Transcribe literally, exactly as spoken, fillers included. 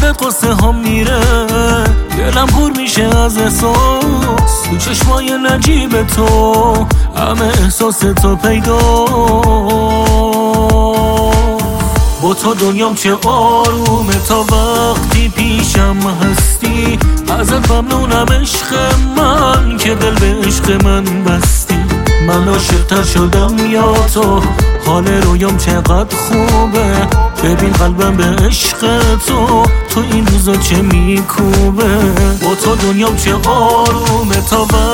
یادت قصه ها میره، دلم پر میشه از احساس. تو چشمای نجیب تو همه احساس تو پیدا. با تو دنیام چه آرومه تا وقتی پیشم هستی. ازت ممنونم عشق من که دل به عشق من بستی. من عاشق‌تر شدم یا تو، حال رویام چقدر خوبه. ببین قلبم به عشق تو، تو این روزا چه میکوبه. با تو دنیام چه آرومه تا